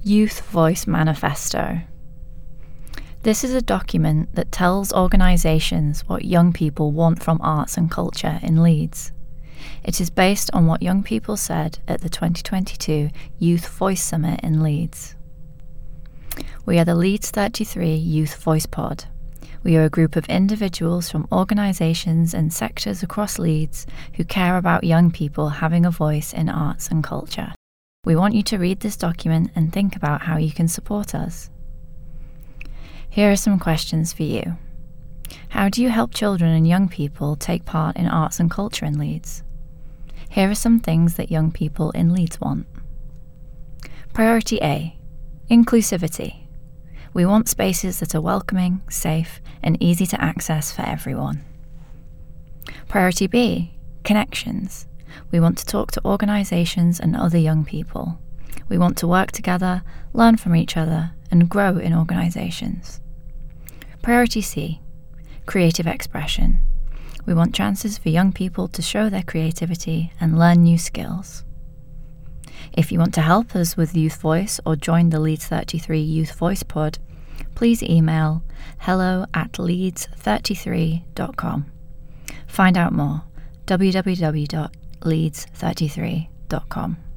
Youth Voice Manifesto. This is a document that tells organisations what young people want from arts and culture in Leeds. It is based on what young people said at the 2022 Youth Voice Summit in Leeds. We are the Leeds 33 Youth Voice Pod. We are a group of individuals from organisations and sectors across Leeds who care about young people having a voice in arts and culture. We want you to read this document and think about how you can support us. Here are some questions for you. How do you help children and young people take part in arts and culture in Leeds? Here are some things that young people in Leeds want. Priority A, inclusivity. We want spaces that are welcoming, safe, and easy to access for everyone. Priority B, connections. We want to talk to organisations and other young people. We want to work together, learn from each other, and grow in organisations. Priority C, creative expression. We want chances for young people to show their creativity and learn new skills. If you want to help us with Youth Voice or join the Leeds 33 Youth Voice Pod, please email hello@leeds33.com. Find out more, www.leeds33.com.